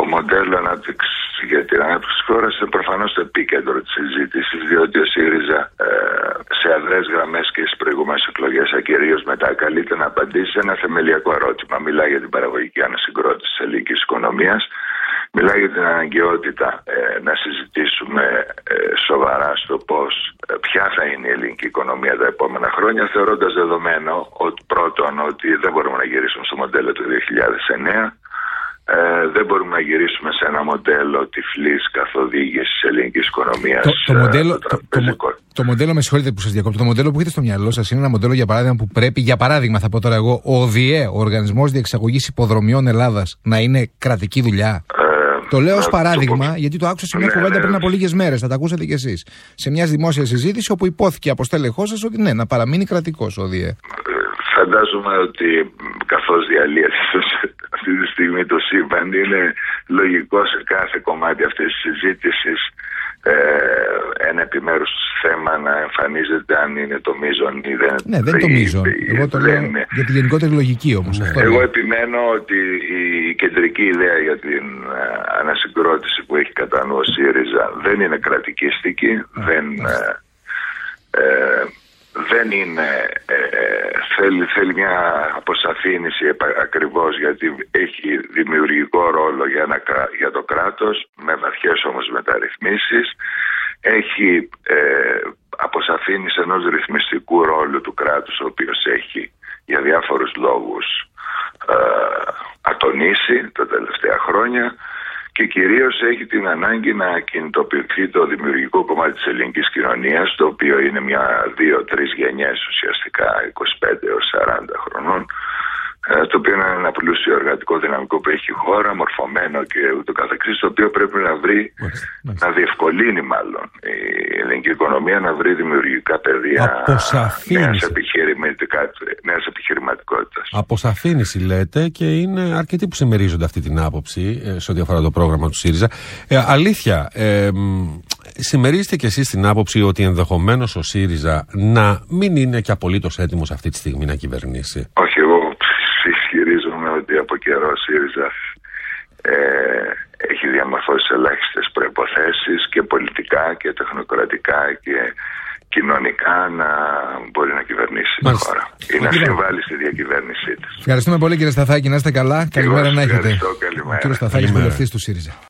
μοντέλο ανάπτυξης για την ανάπτυξη της χώρας είναι προφανώς το επίκεντρο της συζήτησης, διότι ο ΣΥΡΙΖΑ σε αδρές γραμμές και στις προηγούμενες εκλογές, κυρίως μετά, καλείται να απαντήσει σε ένα θεμελιακό ερώτημα. Μιλάει για την παραγωγική ανασυγκρότηση της ελληνικής οικονομίας, μιλάει για την αναγκαιότητα να συζητήσουμε σοβαρά στο πώς, ποια θα είναι η ελληνική οικονομία τα επόμενα χρόνια, θεωρώντας δεδομένο ότι πρώτον ότι δεν μπορούμε να γυρίσουμε στο μοντέλο του 2009, δεν μπορούμε να γυρίσουμε σε ένα μοντέλο τυφλής καθοδήγησης της ελληνικής οικονομίας. Το μοντέλο, με συγχωρείτε που σας διακόπτω, το μοντέλο που έχετε στο μυαλό σας είναι ένα μοντέλο, για παράδειγμα, που πρέπει, για παράδειγμα, θα πω τώρα εγώ, ο ΟΔΙΕ, ο Οργανισμός Διεξαγωγής Υποδρομιών Ελλάδας, να είναι κρατική δουλειά. Το λέω ως παράδειγμα, γιατί το άκουσα σε μια κουβέντα πριν από λίγες μέρες, θα τα ακούσατε κι εσείς. Σε μια δημόσια συζήτηση όπου υπόθηκε από στέλεχός σας ότι ναι, να παραμείνει κρατικός ο ΟΔΙΕ. Φαντάζομαι ότι καθώς διαλύεται αυτή τη στιγμή το σύμπαν, είναι λογικό σε κάθε κομμάτι αυτής της συζήτησης ένα επιμέρους θέμα να εμφανίζεται αν είναι το μείζον ή δεν. Ναι, δεν είναι το μείζον. Εγώ το λέω για τη γενικότερη λογική όμως. Εγώ επιμένω ότι η κεντρική ιδέα για την ανασυγκρότηση που έχει κατά νου ο ΣΥΡΙΖΑ δεν είναι κρατικιστική, δεν είναι, θέλει μια αποσαφήνιση ακριβώς, γιατί έχει δημιουργικό ρόλο για το κράτος, με βαθιές όμως μεταρρυθμίσεις. Έχει αποσαφήνιση ενός ρυθμιστικού ρόλου του κράτους, ο οποίος έχει για διάφορους λόγους ατονίσει τα τελευταία χρόνια, και κυρίως έχει την ανάγκη να κινητοποιηθεί το δημιουργικό κομμάτι της ελληνικής κοινωνίας, το οποίο είναι μια 2-3 γενιές ουσιαστικά, 25 έως 40 χρονών, το οποίο είναι ένα πλούσιο εργατικό δυναμικό που έχει η χώρα, μορφωμένο και ούτω καθεξής, το οποίο πρέπει να βρει, να διευκολύνει μάλλον η ελληνική οικονομία, να βρει δημιουργικά πεδία νέας επιχειρηματικότητας. Αποσαφήνιση λέτε, και είναι αρκετοί που συμμερίζονται αυτή την άποψη σε ό,τι αφορά το πρόγραμμα του ΣΥΡΙΖΑ. Αλήθεια, συμμερίζετε κι εσείς την άποψη ότι ενδεχομένως ο ΣΥΡΙΖΑ να μην είναι και απολύτως έτοιμος αυτή τη στιγμή να κυβερνήσει? Όχι, εγώ ισχυρίζομαι ότι από καιρό ο ΣΥΡΙΖΑ έχει διαμορφώσει ελάχιστες προϋποθέσεις και πολιτικά και τεχνοκρατικά και κοινωνικά να μπορεί να κυβερνήσει τη χώρα ή να συμβάλλει στη διακυβέρνησή της. Ευχαριστούμε πολύ, κύριε Σταθάκη, να είστε καλά. Καλημέρα να έχετε. Καλημέρα. Ο κύριος Σταθάκης, βουλευτής του ΣΥΡΙΖΑ.